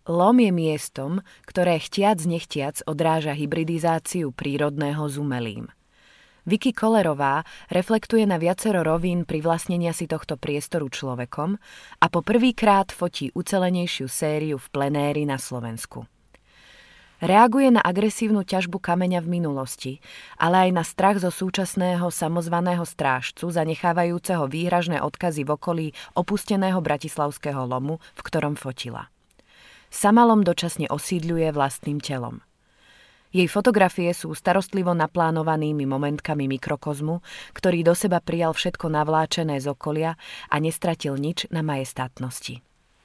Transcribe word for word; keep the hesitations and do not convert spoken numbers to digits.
Lom je miestom, ktoré chtiac nechtiac odráža hybridizáciu prírodného s umelým. Vicky Kollerová reflektuje na viacero rovín privlastnenia si tohto priestoru človekom a po prvýkrát fotí ucelenejšiu sériu v plenéri na Slovensku. Reaguje na agresívnu ťažbu kameňa v minulosti, ale aj na strach zo súčasného samozvaného strážcu, zanechávajúceho výhražné odkazy v okolí opusteného bratislavského lomu, v ktorom fotila. Sama lom dočasne osídľuje vlastným telom. Jej fotografie sú starostlivo naplánovanými momentkami mikrokozmu, ktorý do seba prijal všetko navláčené z okolia a nestratil nič na majestátnosti.